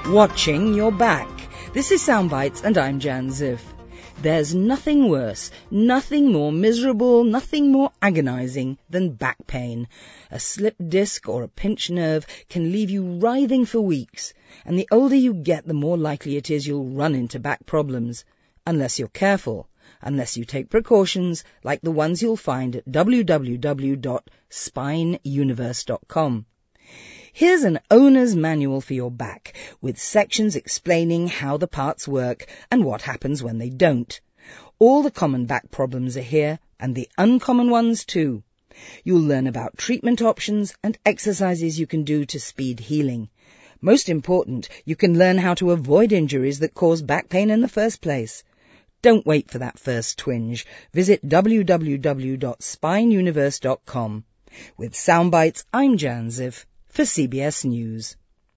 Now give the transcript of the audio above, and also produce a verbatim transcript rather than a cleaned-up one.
Watching your back. This is Soundbites and I'm Jan Ziff. There's nothing worse, nothing more miserable, nothing more agonizing than back pain. A slipped disc or a pinched nerve can leave you writhing for weeks, and the older you get, the more likely it is you'll run into back problems. Unless you're careful, unless you take precautions like the ones you'll find at w w w dot spine universe dot com. Here's an owner's manual for your back, with sections explaining how the parts work and what happens when they don't. All the common back problems are here, and the uncommon ones too. You'll learn about treatment options and exercises you can do to speed healing. Most important, you can learn how to avoid injuries that cause back pain in the first place. Don't wait for that first twinge. Visit w w w dot spine universe dot com. With Soundbites, I'm Jan Ziff for C B S News.